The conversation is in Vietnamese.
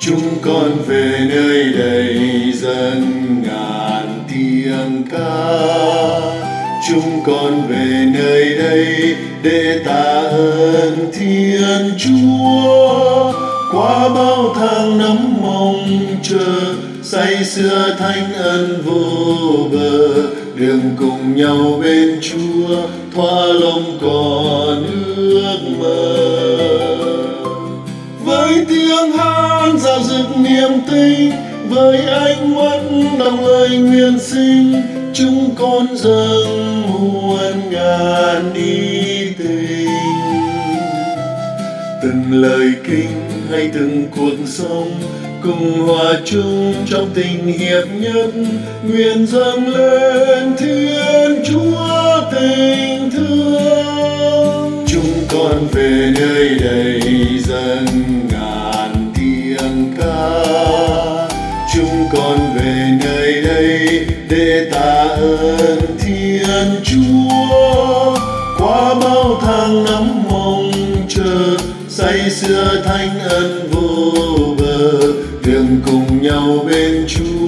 Chúng con về nơi đây dâng ngàn tiếng ca. Chúng con về nơi đây để tạ ơn Thiên Chúa. Qua bao tháng năm mong chờ, say sưa thánh ân vô bờ, đường cùng nhau bên Chúa thỏa lòng còn ước mơ. Với tiếng hát rao rực niềm tin, với ánh mắt đong lời nguyện sinh, chúng con dâng muôn ngàn ý tình. Từng lời kinh hay từng cuộc sống cùng hòa chung trong tình hiệp nhất, nguyện dâng lên Thiên Chúa tình thương. Chúng con về nơi đây dâng ngàn tiếng ca. Chúng con về nơi đây để tạ ơn Thiên Chúa. Qua bao tháng năm mong chờ, say sưa thánh ân vô bờ, đường cùng nhau bên Chúa